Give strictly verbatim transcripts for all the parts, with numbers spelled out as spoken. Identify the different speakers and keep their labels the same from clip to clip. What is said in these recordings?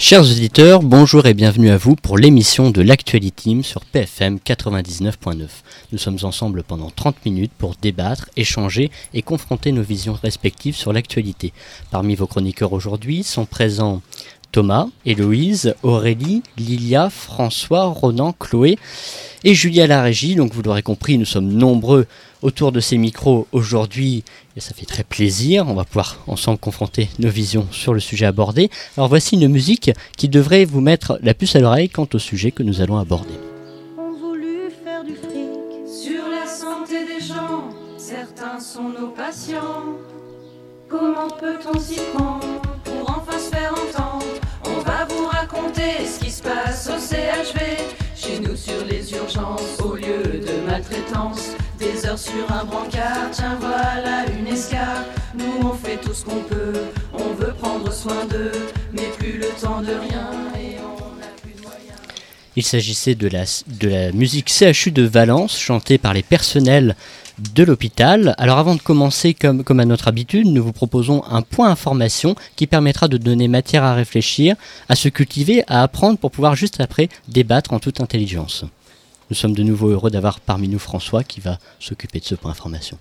Speaker 1: Chers auditeurs, bonjour et bienvenue à vous pour l'émission de l'Actuality sur P F M quatre-vingt-dix-neuf point neuf. Nous sommes ensemble pendant trente minutes pour débattre, échanger et confronter nos visions respectives sur l'actualité. Parmi vos chroniqueurs aujourd'hui sont présents Thomas, Héloïse, Aurélie, Lilia, François, Ronan, Chloé et Julie à la régie. Donc vous l'aurez compris, nous sommes nombreux autour de ces micros aujourd'hui et ça fait très plaisir. On va pouvoir ensemble confronter nos visions sur le sujet abordé. Alors voici une musique qui devrait vous mettre la puce à l'oreille quant au sujet que nous allons aborder.
Speaker 2: On voulut faire du fric sur la santé des gens. Certains sont nos patients. Comment peut-on s'y prendre pour enfin se faire entendre? On va vous raconter ce qui se passe au C H V. Chez nous sur les urgences, au lieu de maltraitance, des heures sur un brancard, tiens voilà une escarpe. Nous on fait tout ce qu'on peut, on veut prendre soin d'eux, mais plus le temps de rien et on n'a plus de moyens.
Speaker 1: Il s'agissait de la, de la musique C H U de Valence, chantée par les personnels de l'hôpital. Alors avant de commencer, comme, comme à notre habitude, nous vous proposons un point information qui permettra de donner matière à réfléchir, à se cultiver, à apprendre pour pouvoir juste après débattre en toute intelligence. Nous sommes de nouveau heureux d'avoir parmi nous François qui va s'occuper de ce point information.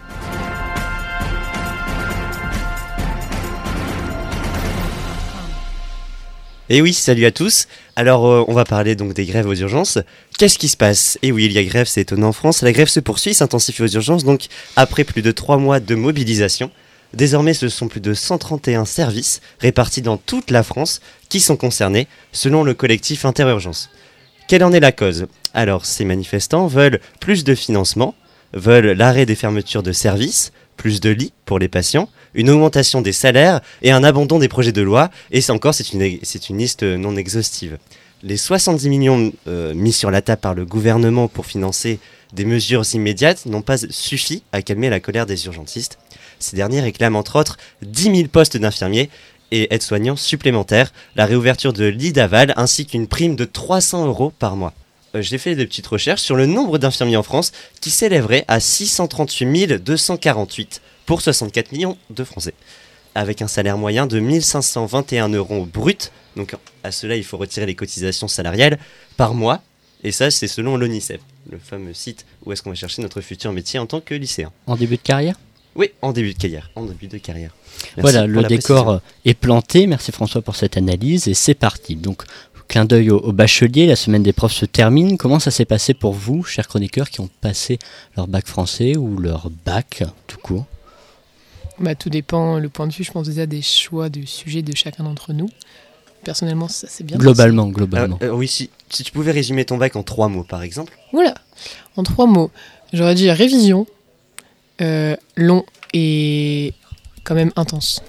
Speaker 3: Et oui, salut à tous. Alors, euh, on va parler donc des grèves aux urgences. Qu'est-ce qui se passe? Et oui, il y a grève, c'est étonnant en France. La grève se poursuit, s'intensifie aux urgences. Donc, après plus de trois mois de mobilisation, désormais, ce sont plus de cent trente et un services répartis dans toute la France qui sont concernés, selon le collectif Interurgence. Quelle en est la cause? Alors, ces manifestants veulent plus de financement, veulent l'arrêt des fermetures de services, plus de lits pour les patients, une augmentation des salaires et un abandon des projets de loi. Et c'est encore, c'est une, c'est une liste non exhaustive. Les soixante-dix millions euh, mis sur la table par le gouvernement pour financer des mesures immédiates n'ont pas suffi à calmer la colère des urgentistes. Ces derniers réclament entre autres dix mille postes d'infirmiers et aides-soignants supplémentaires, la réouverture de lits d'aval ainsi qu'une prime de trois cents euros par mois. Euh, j'ai fait des petites recherches sur le nombre d'infirmiers en France qui s'élèverait à six cent trente-huit mille deux cent quarante-huit pour soixante-quatre millions de Français, avec un salaire moyen de mille cinq cent vingt et un euros brut. Donc à cela, il faut retirer les cotisations salariales par mois. Et ça, c'est selon l'ONICEF, le fameux site où est-ce qu'on va chercher notre futur métier en tant que lycéen.
Speaker 1: En début de carrière ?
Speaker 3: Oui, en début de carrière. En début de carrière. Merci
Speaker 1: voilà, le
Speaker 3: la
Speaker 1: décor
Speaker 3: précision.
Speaker 1: est planté. Merci François pour cette analyse et c'est parti. Donc, clin d'œil aux, aux bacheliers, la semaine des profs se termine. Comment ça s'est passé pour vous, chers chroniqueurs, qui ont passé leur bac français ou leur bac tout court ?
Speaker 4: Bah, tout dépend, le point de vue, je pense déjà des choix de sujet de chacun d'entre nous. Personnellement, ça c'est bien.
Speaker 1: Globalement, globalement.
Speaker 3: Euh, euh, oui, si, si tu pouvais résumer ton bac en trois mots, par exemple.
Speaker 4: Voilà, en trois mots. J'aurais dit révision, euh, long et quand même intense.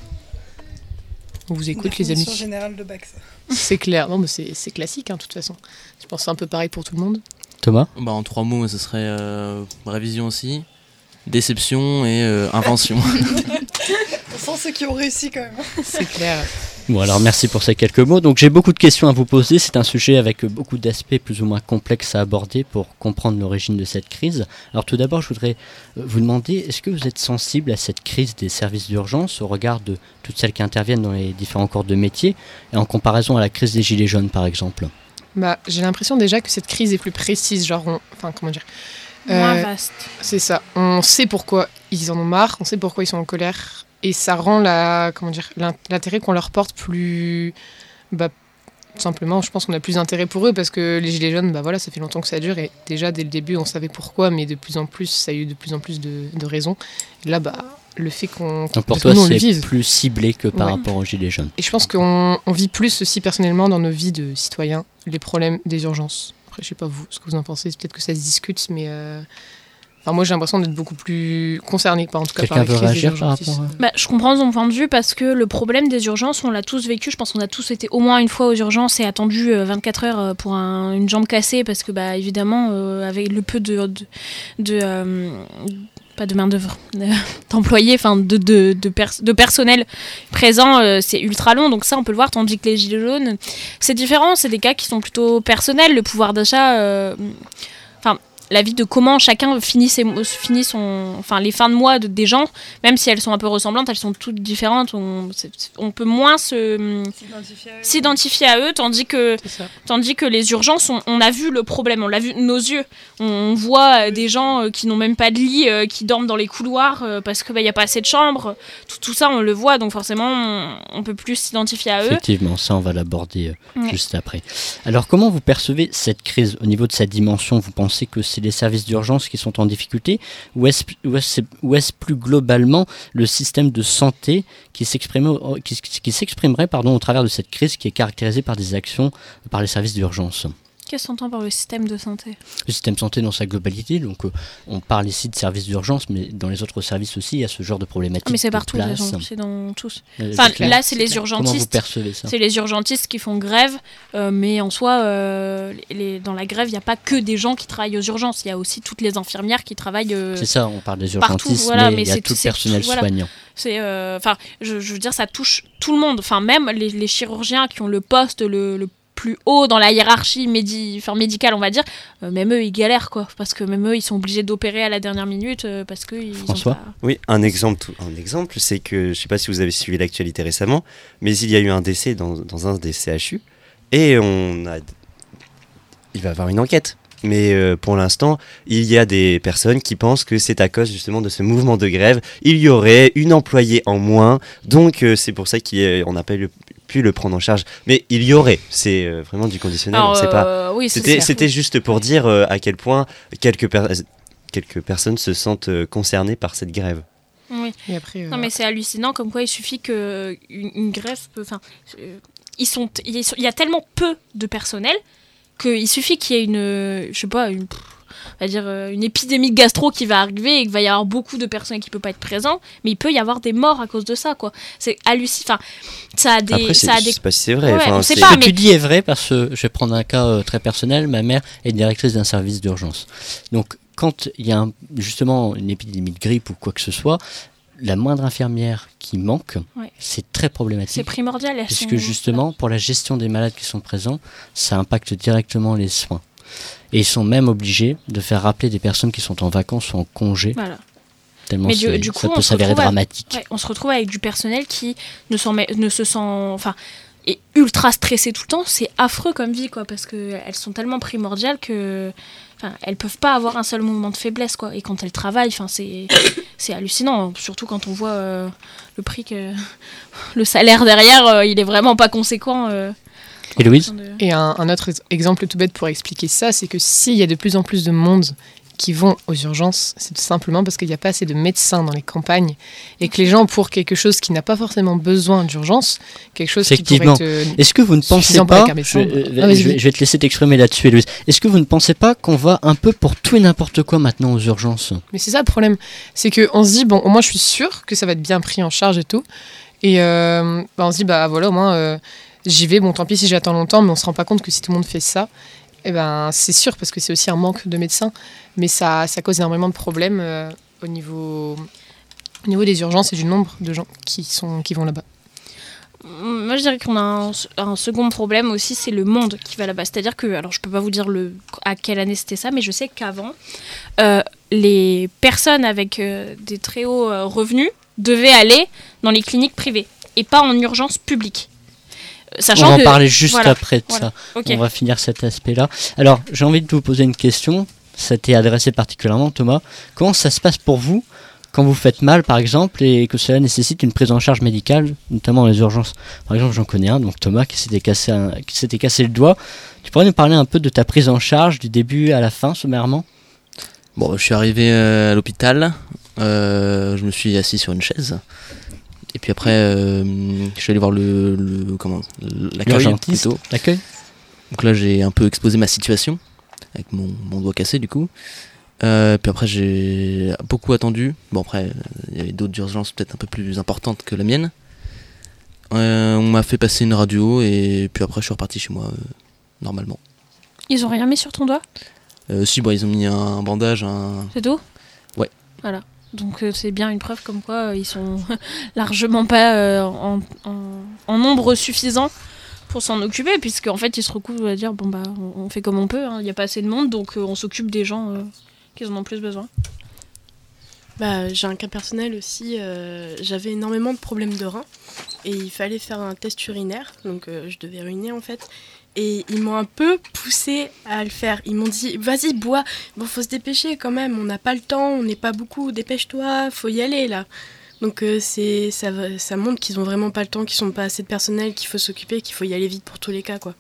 Speaker 4: On vous écoute, les amis.
Speaker 5: Définition générale de bac, ça.
Speaker 4: C'est clair, non, mais c'est, c'est classique, hein, de toute façon. Je pense que c'est un peu pareil pour tout le monde.
Speaker 1: Thomas ?
Speaker 6: Bah, en trois mots, ce serait euh, révision aussi, déception et euh, invention.
Speaker 5: On sent ceux qui ont réussi quand même.
Speaker 4: C'est clair.
Speaker 1: Bon, alors merci pour ces quelques mots. Donc j'ai beaucoup de questions à vous poser. C'est un sujet avec beaucoup d'aspects plus ou moins complexes à aborder pour comprendre l'origine de cette crise. Alors tout d'abord, je voudrais vous demander, est-ce que vous êtes sensible à cette crise des services d'urgence au regard de toutes celles qui interviennent dans les différents corps de métier et en comparaison à la crise des Gilets jaunes par exemple ?
Speaker 4: Bah, j'ai l'impression déjà que cette crise est plus précise, genre, on- enfin, comment dire
Speaker 7: Moins
Speaker 4: Euh,
Speaker 7: vaste.
Speaker 4: C'est ça. On sait pourquoi ils en ont marre, on sait pourquoi ils sont en colère, et ça rend la, comment dire, l'in- l'intérêt qu'on leur porte plus, bah, tout simplement, je pense qu'on a plus d'intérêt pour eux parce que les gilets jaunes, bah voilà, ça fait longtemps que ça dure et déjà dès le début on savait pourquoi, mais de plus en plus, ça a eu de plus en plus de, de raisons. Et là, bah, le fait qu'on,
Speaker 1: Donc pour
Speaker 4: parce que
Speaker 1: toi,
Speaker 4: nous, on le
Speaker 1: c'est
Speaker 4: vive.
Speaker 1: plus ciblé que par
Speaker 4: Ouais.
Speaker 1: rapport aux Gilets jaunes.
Speaker 4: Et je pense qu'on on vit plus aussi personnellement dans nos vies de citoyens les problèmes des urgences. Après, je sais pas vous, ce que vous en pensez, peut-être que ça se discute, mais euh, enfin, moi j'ai l'impression d'être beaucoup plus concernée, par en tout cas par
Speaker 1: Quelqu'un
Speaker 4: la
Speaker 1: veut
Speaker 4: crise des
Speaker 1: réagir par
Speaker 4: urgences.
Speaker 1: rapport à...
Speaker 7: Bah, je comprends son point de vue parce que le problème des urgences, on l'a tous vécu. Je pense qu'on a tous été au moins une fois aux urgences et attendu euh, vingt-quatre heures euh, pour un- une jambe cassée parce que, bah, évidemment, euh, avec le peu de. de, de, euh, pas de main-d'œuvre, euh, d'employés, enfin de, de, de, pers- de personnel présent, euh, c'est ultra long. Donc, ça, on peut le voir. Tandis que les gilets jaunes, c'est différent. C'est des cas qui sont plutôt personnels. Le pouvoir d'achat. euh, Enfin. l'avis de comment chacun finit, ses, finit son, enfin, les fins de mois de, des gens, même si elles sont un peu ressemblantes, elles sont toutes différentes. On, on peut moins se, s'identifier, à eux. s'identifier à eux, tandis que, tandis que les urgences, on, on a vu le problème, on l'a vu de nos yeux. On, on voit des gens qui n'ont même pas de lit, euh, qui dorment dans les couloirs euh, parce qu'il bah, n'y a pas assez de chambres. Tout, tout ça, on le voit, donc forcément, on, on peut plus s'identifier à eux.
Speaker 1: Effectivement, ça, on va l'aborder euh,
Speaker 7: ouais.
Speaker 1: juste après. Alors, comment vous percevez cette crise au niveau de sa dimension? Vous pensez que c'est les services d'urgence qui sont en difficulté, ou est-ce, ou est-ce, ou est-ce plus globalement le système de santé qui, qui, qui s'exprimerait pardon, au travers de cette crise qui est caractérisée par des actions par les services d'urgence?
Speaker 7: Qu'est-ce qu'on entend par le système de santé? Le
Speaker 1: système de santé dans sa globalité, donc euh, on parle ici de services d'urgence, mais dans les autres services aussi, il y a ce genre de problématique.
Speaker 7: Mais c'est partout, gens, c'est dans tous. Enfin, c'est là, c'est, c'est les urgentistes.
Speaker 1: Comment vous percevez ça?
Speaker 7: C'est les urgentistes qui font grève, euh, mais en soi, euh, les, dans la grève, il n'y a pas que des gens qui travaillent aux urgences, il y a aussi toutes les infirmières qui travaillent. Euh,
Speaker 1: c'est ça, on parle des urgentistes, partout,
Speaker 7: voilà,
Speaker 1: mais,
Speaker 7: mais
Speaker 1: il y a
Speaker 7: c'est
Speaker 1: tout
Speaker 7: tout,
Speaker 1: le personnel
Speaker 7: tout, voilà.
Speaker 1: soignant.
Speaker 7: C'est, enfin, euh, je, je veux dire, ça touche tout le monde. Enfin, même les, les chirurgiens qui ont le poste le, le plus haut dans la hiérarchie médi- enfin, médicale, on va dire, euh, même eux, ils galèrent, quoi. Parce que même eux, ils sont obligés d'opérer à la dernière minute euh, parce que ils
Speaker 1: François
Speaker 7: ont pas...
Speaker 3: Oui, un exemple, un exemple, c'est que, je ne sais pas si vous avez suivi l'actualité récemment, mais il y a eu un décès dans, dans un des C H U, et on a... il va y avoir une enquête. Mais euh, pour l'instant, il y a des personnes qui pensent que c'est à cause justement de ce mouvement de grève. Il y aurait une employée en moins, donc euh, c'est pour ça qu'on n'a pas eu pu le prendre en charge. Mais il y aurait, c'est euh, vraiment du conditionnel.
Speaker 7: Alors,
Speaker 3: on sait
Speaker 7: euh,
Speaker 3: pas.
Speaker 7: Oui,
Speaker 3: c'était,
Speaker 7: c'est
Speaker 3: c'était juste pour dire euh, à quel point quelques, per- quelques personnes se sentent euh, concernées par cette grève.
Speaker 7: Oui.
Speaker 4: Et après, euh...
Speaker 7: Non, mais c'est hallucinant, comme quoi il suffit qu'une une grève peut. Enfin, euh, ils sont, il y a tellement peu de personnel qu'il suffit qu'il y ait une, je sais pas, une, on va dire une épidémie de gastro qui va arriver et qu'il va y avoir beaucoup de personnes qui ne peuvent pas être présentes, mais il peut y avoir des morts à cause de ça, quoi. C'est hallucinant. Enfin, ça a des,
Speaker 3: Après,
Speaker 7: ça a
Speaker 3: je
Speaker 7: des...
Speaker 3: sais pas si c'est vrai.
Speaker 7: Ouais,
Speaker 3: enfin,
Speaker 7: on sait
Speaker 3: c'est...
Speaker 7: pas,
Speaker 1: Ce que
Speaker 7: mais...
Speaker 1: tu dis est vrai parce que je vais prendre un cas euh, très personnel. Ma mère est directrice d'un service d'urgence. Donc, quand il y a un, justement une épidémie de grippe ou quoi que ce soit, la moindre infirmière qui manque, ouais. c'est très problématique.
Speaker 7: C'est primordial.
Speaker 1: Puisque
Speaker 7: sont...
Speaker 1: justement, pour la gestion des malades qui sont présents, ça impacte directement les soins. Et ils sont même obligés de faire rappeler des personnes qui sont en vacances ou en congé.
Speaker 7: Voilà.
Speaker 1: Tellement
Speaker 7: Mais du, du coup,
Speaker 1: ça peut s'avérer dramatique.
Speaker 7: Avec, ouais, on se retrouve avec du personnel qui ne, ne se sent... Enfin, est ultra stressé tout le temps. C'est affreux comme vie, quoi, parce qu'elles sont tellement primordiales que... Enfin, elles peuvent pas avoir un seul mouvement de faiblesse, quoi. Et quand elles travaillent, enfin, c'est, c'est hallucinant. Surtout quand on voit euh, le prix que... Le salaire derrière, euh, il est vraiment pas conséquent. Euh,
Speaker 1: Et Louise ?
Speaker 7: de...
Speaker 4: Et un, un autre exemple tout bête pour expliquer ça, c'est que s'il y a de plus en plus de monde qui vont aux urgences, c'est tout simplement parce qu'il n'y a pas assez de médecins dans les campagnes et que les gens, pour quelque chose qui n'a pas forcément besoin d'urgence, quelque chose qui pourrait être euh,
Speaker 1: Est-ce que vous ne pensez pas, je, euh, ah, je, vais, je vais te laisser t'exprimer là-dessus, Louise, est-ce que vous ne pensez pas qu'on va un peu pour tout et n'importe quoi maintenant aux urgences ?
Speaker 4: Mais c'est ça le problème, c'est qu'on se dit, bon, au moins je suis sûre que ça va être bien pris en charge et tout, et euh, bah, on se dit, bah voilà, au moins euh, j'y vais, bon tant pis si j'attends longtemps, mais on ne se rend pas compte que si tout le monde fait ça, eh ben, c'est sûr, parce que c'est aussi un manque de médecins, mais ça, ça cause énormément de problèmes euh, au, niveau, au niveau des urgences et du nombre de gens qui, sont, qui vont là-bas.
Speaker 7: Moi, je dirais qu'on a un, un second problème aussi, c'est le monde qui va là-bas. C'est-à-dire que, alors je peux pas vous dire le, à quelle année c'était ça, mais je sais qu'avant, euh, les personnes avec euh, des très hauts euh, revenus devaient aller dans les cliniques privées et pas en urgence publique. Sachant
Speaker 1: on va en
Speaker 7: que,
Speaker 1: parler juste
Speaker 7: voilà,
Speaker 1: après de
Speaker 7: voilà,
Speaker 1: ça.
Speaker 7: Okay.
Speaker 1: On va finir cet aspect-là. Alors, j'ai envie de vous poser une question. Ça t'est adressé particulièrement, Thomas. Comment ça se passe pour vous quand vous faites mal, par exemple, et que cela nécessite une prise en charge médicale, notamment dans les urgences ? Par exemple, j'en connais un, donc Thomas, qui s'était cassé, un, qui s'était cassé le doigt. Tu pourrais nous parler un peu de ta prise en charge, du début à la fin, sommairement ?
Speaker 6: Bon, je suis arrivé euh, à l'hôpital. Euh, je me suis assis sur une chaise. Et puis après, euh, je suis allé voir le, le comment, l'accueil plutôt.
Speaker 1: L'accueil.
Speaker 6: Donc là, j'ai un peu exposé ma situation avec mon, mon doigt cassé du coup. Euh, puis après, j'ai beaucoup attendu. Bon après, il y avait d'autres urgences peut-être un peu plus importantes que la mienne. Euh, on m'a fait passer une radio et puis après, je suis reparti chez moi euh, normalement.
Speaker 7: Ils ont rien mis sur ton doigt ?
Speaker 6: euh, Si, bon, ils ont mis un bandage. Un...
Speaker 7: C'est tout ?
Speaker 6: Ouais.
Speaker 7: Voilà. Donc euh, c'est bien une preuve comme quoi euh, ils sont largement pas euh, en, en, en nombre suffisant pour s'en occuper, puisque en fait ils se recoupent à dire bon bah on, on fait comme on peut, il hein, n'y a pas assez de monde, donc euh, on s'occupe des gens euh, qui en ont plus besoin.
Speaker 8: Bah, j'ai un cas personnel aussi, euh, j'avais énormément de problèmes de reins et il fallait faire un test urinaire, donc euh, je devais uriner en fait. Et ils m'ont un peu poussé à le faire. Ils m'ont dit, vas-y, bois. Bon, faut se dépêcher quand même. On n'a pas le temps, on n'est pas beaucoup. Dépêche-toi, faut y aller là. Donc euh, c'est, ça, ça montre qu'ils ont vraiment pas le temps, qu'ils n'ont pas assez de personnel, qu'il faut s'occuper, qu'il faut y aller vite pour tous les cas, quoi.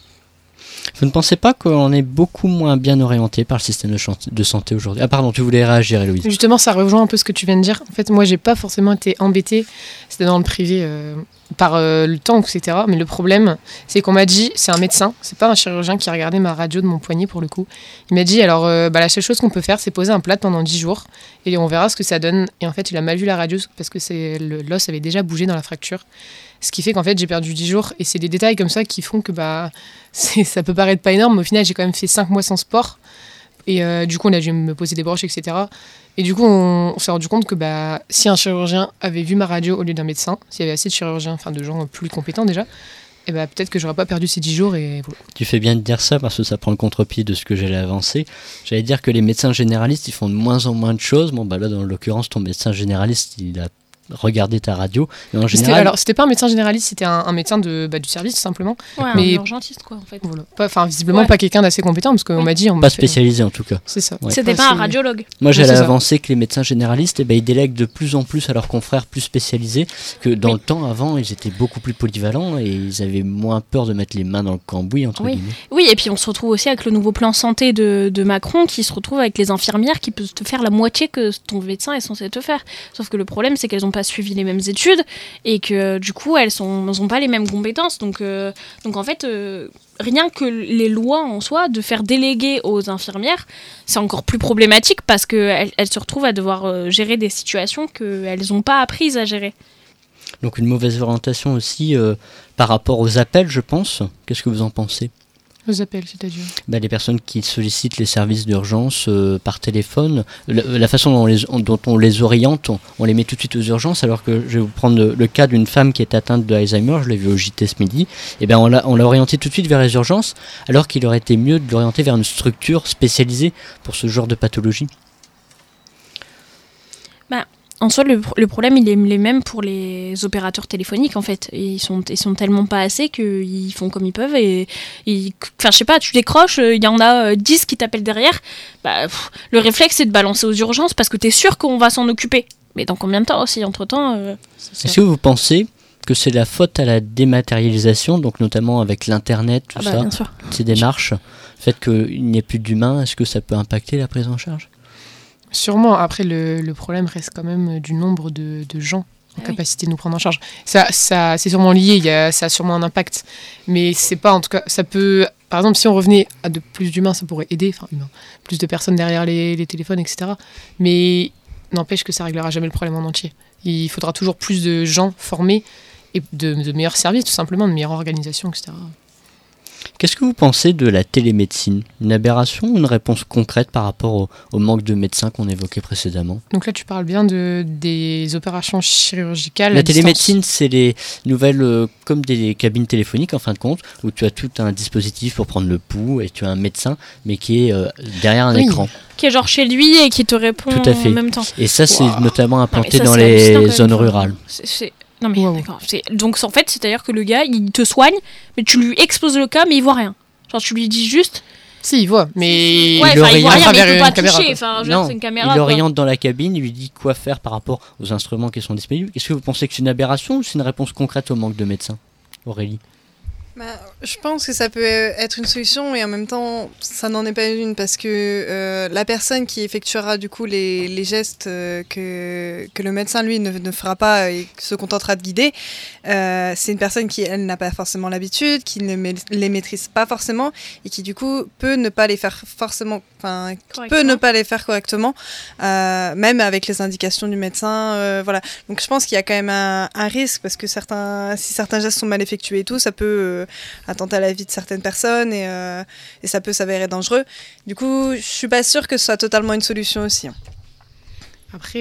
Speaker 1: Vous ne pensez pas qu'on est beaucoup moins bien orienté par le système de, chan- de santé aujourd'hui? Ah pardon, tu voulais réagir, Héloïse.
Speaker 4: Justement, ça rejoint un peu ce que tu viens de dire. En fait, moi, j'ai pas forcément été embêtée. C'était dans le privé euh, par euh, le temps, et cetera. Mais le problème, c'est qu'on m'a dit, c'est un médecin, c'est pas un chirurgien qui a regardé ma radio de mon poignet pour le coup. Il m'a dit, alors, euh, bah, la seule chose qu'on peut faire, c'est poser un plâtre pendant dix jours et on verra ce que ça donne. Et en fait, il a mal vu la radio parce que c'est, le, l'os avait déjà bougé dans la fracture. Ce qui fait qu'en fait, j'ai perdu dix jours. Et c'est des détails comme ça qui font que bah, c'est, ça peut paraître pas énorme, mais au final, j'ai quand même fait cinq mois sans sport. Et euh, du coup, on a dû me poser des broches, et cetera. Et du coup, on, on s'est rendu compte que bah, si un chirurgien avait vu ma radio au lieu d'un médecin, s'il y avait assez de chirurgiens, enfin de gens plus compétents déjà, et bah, peut-être que j'aurais pas perdu ces dix jours. Et voilà.
Speaker 1: Tu fais bien de dire ça parce que ça prend le contre-pied de ce que j'allais avancer. J'allais dire que les médecins généralistes, ils font de moins en moins de choses. Bon, bah là, dans l'occurrence, ton médecin généraliste, il a regardé ta radio. Et en
Speaker 4: C'était,
Speaker 1: général,
Speaker 4: alors, c'était pas un médecin généraliste, c'était un, un médecin de, bah, du service, tout simplement.
Speaker 7: Ouais,
Speaker 4: Mais-
Speaker 7: un urgentiste quoi en fait.
Speaker 4: Voilà. Pas- Enfin, visiblement
Speaker 7: Ouais.
Speaker 4: pas quelqu'un d'assez compétent, parce qu'on
Speaker 7: Ouais.
Speaker 4: m'a dit... On m'a
Speaker 1: pas
Speaker 4: fait-
Speaker 1: spécialisé en tout cas.
Speaker 4: C'est ça.
Speaker 1: Ouais.
Speaker 7: C'était
Speaker 4: Pas
Speaker 7: pas un
Speaker 4: assez-
Speaker 7: radiologue.
Speaker 1: Moi,
Speaker 4: Ouais,
Speaker 1: j'allais
Speaker 4: c'est ça.
Speaker 1: avancer que les médecins généralistes, eh ben, ils délèguent de plus en plus à leurs confrères plus spécialisés, que dans
Speaker 7: Oui.
Speaker 1: le temps, avant, ils étaient beaucoup plus polyvalents et ils avaient moins peur de mettre les mains dans le cambouis, entre
Speaker 7: Oui.
Speaker 1: guillemets.
Speaker 7: Oui, et puis on se retrouve aussi avec le nouveau plan santé de, de Macron qui se retrouve avec les infirmières qui peuvent te faire la moitié que ton médecin est censé te faire. Sauf que le problème, c'est qu'elles n'ont pas suivi les mêmes études et que du coup, elles n'ont pas les mêmes compétences. Donc, euh, donc en fait, euh, rien que les lois en soi, de faire déléguer aux infirmières, c'est encore plus problématique parce qu'elles elles se retrouvent à devoir euh, gérer des situations qu'elles n'ont pas apprises à gérer.
Speaker 1: Donc une mauvaise orientation aussi euh, par rapport aux appels, je pense. Qu'est-ce que vous en pensez?
Speaker 4: Aux appels, c'est-à-dire.
Speaker 1: Bah, les personnes qui sollicitent les services d'urgence euh, par téléphone, la, la façon dont on, les, dont on les oriente, on, on les met tout de suite aux urgences, alors que je vais vous prendre le, le cas d'une femme qui est atteinte de Alzheimer, je l'ai vu au J T ce midi, et ben on l'a, on l'a orientée tout de suite vers les urgences, alors qu'il aurait été mieux de l'orienter vers une structure spécialisée pour ce genre de pathologie.
Speaker 7: En soi, le, le problème, il est les mêmes pour les opérateurs téléphoniques, en fait. Et ils sont, ils sont tellement pas assez qu'ils font comme ils peuvent. Et, et- enfin, je sais pas, tu décroches, il y en a euh, dix qui t'appellent derrière. Bah, pff, le réflexe, c'est de balancer aux urgences parce que t'es sûr qu'on va s'en occuper. Mais dans combien de temps aussi, entre-temps euh, c'est ça.
Speaker 1: Est-ce que vous pensez que c'est la faute à la dématérialisation, donc notamment avec l'internet, tout
Speaker 7: Ah bah,
Speaker 1: ça,
Speaker 7: bien sûr.
Speaker 1: ces démarches, le fait qu'il n'y ait plus d'humains, est-ce que ça peut impacter la prise en charge?
Speaker 4: Sûrement. Après, le, le problème reste quand même du nombre de, de gens en
Speaker 7: Ah oui.
Speaker 4: capacité de nous prendre en charge. Ça, ça, c'est sûrement lié, il y a, ça a sûrement un impact. Mais c'est pas, en tout cas, ça peut... Par exemple, si on revenait à de plus d'humains, ça pourrait aider, enfin, humains, plus de personnes derrière les, les téléphones, et cetera. Mais n'empêche que ça réglera jamais le problème en entier. Il faudra toujours plus de gens formés et de, de meilleurs services, tout simplement, de meilleure organisation, et cetera.
Speaker 1: Qu'est-ce que vous pensez de la télémédecine? Une aberration ou une réponse concrète par rapport au, au manque de médecins qu'on évoquait précédemment?
Speaker 4: Donc là, tu parles bien de, des opérations chirurgicales.
Speaker 1: La
Speaker 4: à distance.
Speaker 1: télémédecine, c'est les nouvelles, euh, comme des cabines téléphoniques en fin de compte, où tu as tout un dispositif pour prendre le pouls et tu as un médecin, mais qui est euh, derrière un
Speaker 4: Oui.
Speaker 1: écran.
Speaker 7: Qui est genre chez lui et qui te répond
Speaker 1: Tout à fait.
Speaker 7: en même temps.
Speaker 1: Et ça, c'est
Speaker 7: Waouh.
Speaker 1: notamment implanté
Speaker 7: ça,
Speaker 1: dans
Speaker 7: c'est hallucinant quand
Speaker 1: les
Speaker 7: même.
Speaker 1: zones
Speaker 7: Enfin,
Speaker 1: rurales.
Speaker 7: C'est, c'est- Non mais
Speaker 4: Wow.
Speaker 7: d'accord. C'est... Donc en fait, c'est-à-dire que le gars, il te soigne, mais tu lui exposes le cas, mais il voit rien. Genre tu lui dis juste...
Speaker 4: Si, il voit, mais...
Speaker 7: Ouais,
Speaker 1: Il
Speaker 7: enfin, il voit
Speaker 1: oriente
Speaker 7: rien, mais il
Speaker 4: à
Speaker 7: peut
Speaker 4: travers
Speaker 7: pas
Speaker 4: une caméra,
Speaker 7: toucher.
Speaker 4: quoi.
Speaker 7: Enfin, je veux dire,
Speaker 1: Non,
Speaker 7: c'est une caméra.
Speaker 1: il
Speaker 7: quoi.
Speaker 1: oriente dans la cabine, il lui dit quoi faire par rapport aux instruments qui sont disponibles. Est-ce que vous pensez que c'est une aberration ou c'est une réponse concrète au manque de médecins, Aurélie?
Speaker 5: Bah, je pense que ça peut être une solution et en même temps, ça n'en est pas une parce que euh, la personne qui effectuera du coup les, les gestes euh, que, que le médecin lui ne, ne fera pas et se contentera de guider, euh, c'est une personne qui elle n'a pas forcément l'habitude, qui ne ma- les maîtrise pas forcément et qui du coup peut ne pas les faire forcément, enfin peut ne pas les faire correctement, euh, même avec les indications du médecin, euh, voilà. Donc je pense qu'il y a quand même un, un risque parce que certains, si certains gestes sont mal effectués et tout, ça peut euh, attenter à la vie de certaines personnes et, euh, et ça peut s'avérer dangereux. Du coup, je suis pas sûre que ce soit totalement une solution aussi.
Speaker 4: Après,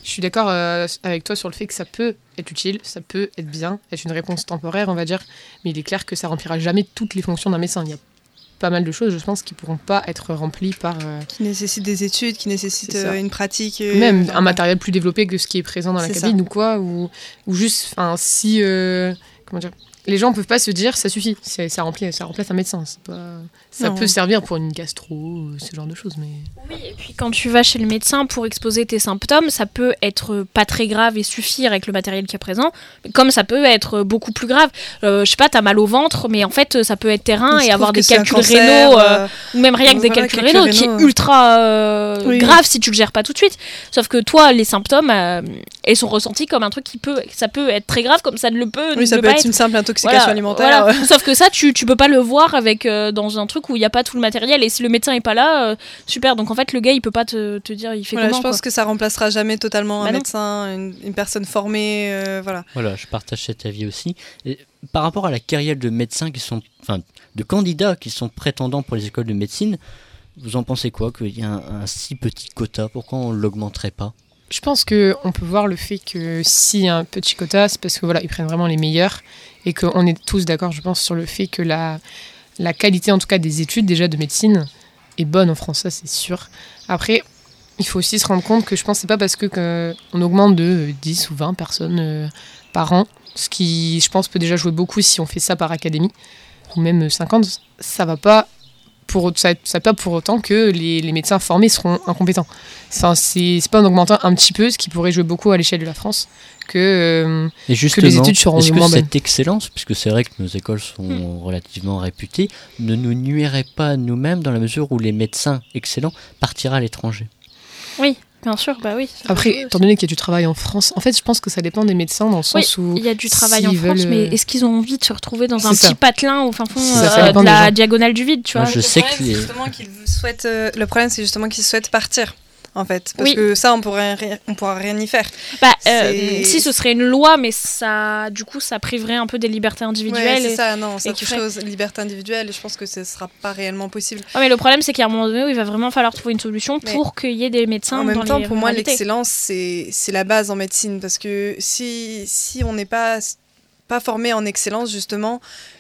Speaker 4: je suis d'accord euh, avec toi sur le fait que ça peut être utile, ça peut être bien, être une réponse temporaire, on va dire, mais il est clair que ça remplira jamais toutes les fonctions d'un médecin. Il y a pas mal de choses, je pense, qui pourront pas être remplies par... Euh...
Speaker 5: Qui nécessitent des études, qui nécessitent euh, une pratique... Euh,
Speaker 4: Même
Speaker 5: enfin,
Speaker 4: un matériel plus développé que ce qui est présent dans la cabine ça. ou quoi, ou, ou juste, enfin, si... Euh, comment dire, les gens peuvent pas se dire, ça suffit, c'est, ça, remplit, ça remplace un médecin. C'est pas, ça non. peut servir pour une gastro, ce genre de choses, mais...
Speaker 7: Oui, et puis quand tu vas chez le médecin pour exposer tes symptômes, ça peut être pas très grave et suffire avec le matériel qui est présent, comme ça peut être beaucoup plus grave. Euh, je sais pas, t'as mal au ventre, mais en fait, ça peut être tes reins et avoir des calculs rénaux, euh, ou même rien que des calculs rénaux, qui est ultra euh, oui. grave si tu le gères pas tout de suite. Sauf que toi, les symptômes, euh, ils sont ressentis comme un truc qui peut, ça peut être très grave, comme ça ne le peut.
Speaker 5: Oui, ça
Speaker 7: peut
Speaker 5: pas être,
Speaker 7: être
Speaker 5: une simple intoxication
Speaker 7: voilà,
Speaker 5: alimentaire.
Speaker 7: Voilà. Sauf que ça, tu, tu peux pas le voir avec, euh, dans un truc où il n'y a pas tout le matériel, et si le médecin est pas là, euh, super. Donc en fait, le gars, il peut pas te, te dire, il fait
Speaker 5: voilà,
Speaker 7: comment.
Speaker 5: Je pense
Speaker 7: quoi.
Speaker 5: que ça remplacera jamais totalement bah un
Speaker 7: non.
Speaker 5: médecin, une, une personne formée, euh, voilà.
Speaker 1: Voilà, je partage cet avis aussi. Et par rapport à la carrière de médecins qui sont, enfin, de candidats qui sont prétendants pour les écoles de médecine, vous en pensez quoi qu'il y a un, un si petit quota? Pourquoi on l'augmenterait pas?
Speaker 4: Je pense qu'on peut voir le fait que s'il y a un petit quota, c'est parce que voilà, ils prennent vraiment les meilleurs et qu'on est tous d'accord, je pense, sur le fait que la, la qualité, en tout cas, des études déjà de médecine est bonne en France, ça c'est sûr. Après, il faut aussi se rendre compte que je pense que c'est pas parce que, que on augmente de dix ou vingt personnes euh, par an, ce qui, je pense, peut déjà jouer beaucoup si on fait ça par académie, ou même cinquante, ça va pas... Pour, ça ne pas pour autant que les, les médecins formés seront incompétents. Enfin, c'est, c'est pas en augmentant un petit peu, ce qui pourrait jouer beaucoup à l'échelle de la France, que, euh,
Speaker 1: Et
Speaker 4: que les études seront
Speaker 1: est-ce que
Speaker 4: moins bonnes.
Speaker 1: cette excellence, puisque c'est vrai que nos écoles sont mmh. relativement réputées, ne nous nuirait pas à nous-mêmes dans la mesure où les médecins excellents partiraient à l'étranger?
Speaker 7: Oui. Bien sûr, bah oui.
Speaker 4: Après, étant donné qu'il y a du travail en France, en fait, je pense que ça dépend des médecins dans le sens
Speaker 7: oui,
Speaker 4: où...
Speaker 7: il y a du travail en France,
Speaker 4: veulent...
Speaker 7: mais est-ce qu'ils ont envie de se retrouver dans
Speaker 4: c'est
Speaker 7: un
Speaker 4: ça.
Speaker 7: petit patelin au fin fond
Speaker 4: ça,
Speaker 7: euh,
Speaker 4: ça
Speaker 7: de la diagonale du vide, tu
Speaker 1: Moi,
Speaker 7: vois
Speaker 1: je
Speaker 5: le
Speaker 1: sais
Speaker 5: problème,
Speaker 1: que les...
Speaker 5: c'est justement qu'ils souhaitent, euh, le problème, c'est justement qu'ils souhaitent partir. En fait, parce
Speaker 7: oui.
Speaker 5: que ça, on pourrait, ri- on pourra rien y faire.
Speaker 7: Bah, euh, si ce serait une loi, mais ça, du coup, ça priverait un peu des libertés individuelles.
Speaker 5: Ouais, c'est
Speaker 7: et,
Speaker 5: ça, non, c'est
Speaker 7: et
Speaker 5: autre
Speaker 7: ferait...
Speaker 5: chose, liberté individuelle, et je pense que ce sera pas réellement possible.
Speaker 7: Ah, mais le problème, c'est qu'à un moment donné, il va vraiment falloir trouver une solution
Speaker 5: mais
Speaker 7: pour qu'il y ait des médecins.
Speaker 5: En même
Speaker 7: dans
Speaker 5: temps,
Speaker 7: les
Speaker 5: pour moi,
Speaker 7: réalités.
Speaker 5: l'excellence, c'est, c'est la base en médecine, parce que si, si on n'est pas, pas formé en excellence, justement,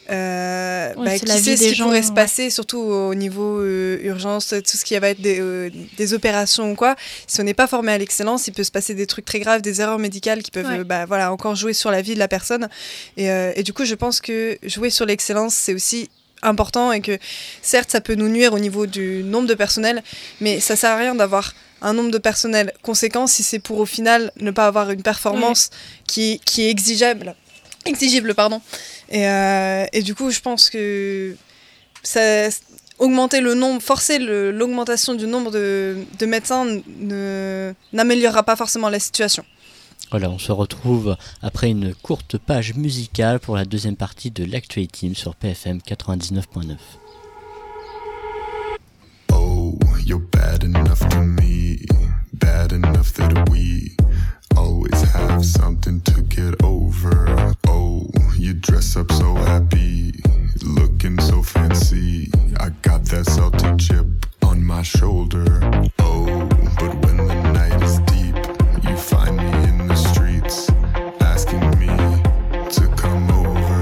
Speaker 5: euh,
Speaker 7: ouais,
Speaker 5: bah,
Speaker 7: qui
Speaker 5: sait ce qui
Speaker 7: gens,
Speaker 5: pourrait
Speaker 7: ouais.
Speaker 5: se passer, surtout au niveau euh, urgence, tout ce qui va être des, euh, des opérations ou quoi. Si on n'est pas formé à l'excellence, il peut se passer des trucs très graves, des erreurs médicales qui peuvent
Speaker 7: ouais.
Speaker 5: euh, bah, voilà, encore jouer sur la vie de la personne. Et, euh, et du coup, je pense que jouer sur l'excellence, c'est aussi important, et que certes, ça peut nous nuire au niveau du nombre de personnel, mais ça sert à rien d'avoir un nombre de personnel conséquent si c'est pour au final ne pas avoir une performance oui. qui, qui est exigeable. Exigible, pardon. Et, euh, et du coup, je pense que ça, augmenter le nombre, forcer le, l'augmentation du nombre de, de médecins ne, n'améliorera pas forcément la situation.
Speaker 1: Voilà, on se retrouve après une courte page musicale pour la deuxième partie de l'Actualité sur P F M quatre-vingt-dix-neuf point neuf.
Speaker 9: Oh, you're bad enough to me, bad enough that we always have something to get over. Oh, you dress up so happy, looking so fancy. I got that salty chip on my shoulder. Oh, but when the night is deep, you find me in the streets, asking me to come over.